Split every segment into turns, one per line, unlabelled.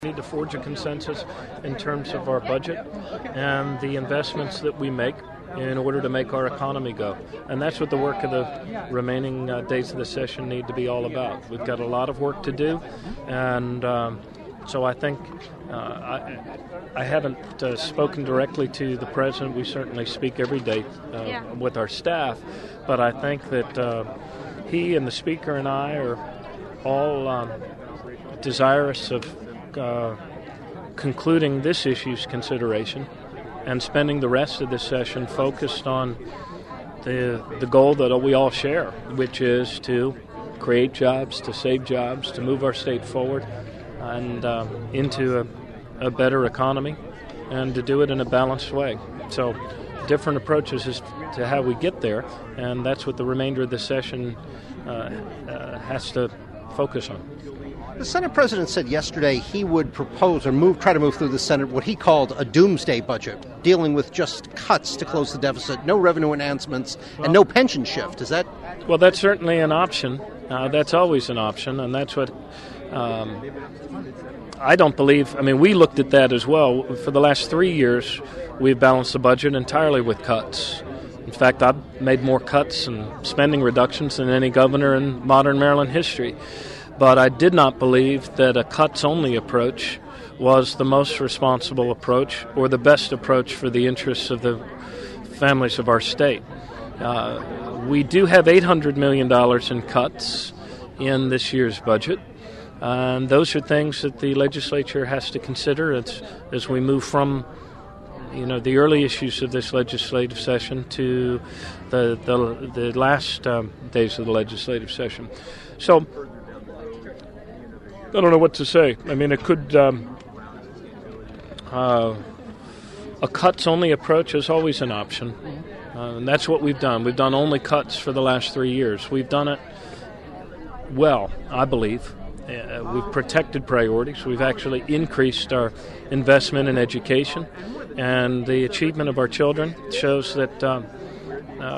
We need to forge a consensus in terms of our budget and the investments that we make in order to make our economy go. And that's what the work of the remaining days of the session need to be all about. We've got a lot of work to do, and so I think I haven't spoken directly to the president. We certainly speak every day with our staff, but I think that he and the speaker and I are all desirous of concluding this issue's consideration and spending the rest of this session focused on the goal that we all share, which is to create jobs, to save jobs, to move our state forward and into a better economy, and to do it in a balanced way. So different approaches as to how we get there, and that's what the remainder of the session has to focus on.
The Senate President said yesterday he would propose or try to move through the Senate what he called a doomsday budget, dealing with just cuts to close the deficit, no revenue enhancements, and no pension shift. Is that?
Well, that's certainly an option. That's always an option, and that's what I don't believe. I mean, we looked at that as well. For the last 3 years, we've balanced the budget entirely with cuts. In fact, I've made more cuts and spending reductions than any governor in modern Maryland history. But I did not believe that a cuts-only approach was the most responsible approach or the best approach for the interests of the families of our state. We do have $800 million in cuts in this year's budget, and those are things that the legislature has to consider as we move from the early issues of this legislative session to the last days of the legislative session. So I don't know what to say. I mean, it could a cuts-only approach is always an option, and that's what we've done. We've done only cuts for the last 3 years. We've done it well, I believe. We've protected priorities. We've actually increased our investment in education, and the achievement of our children shows that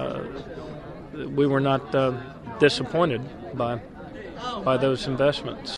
we were not disappointed by those investments.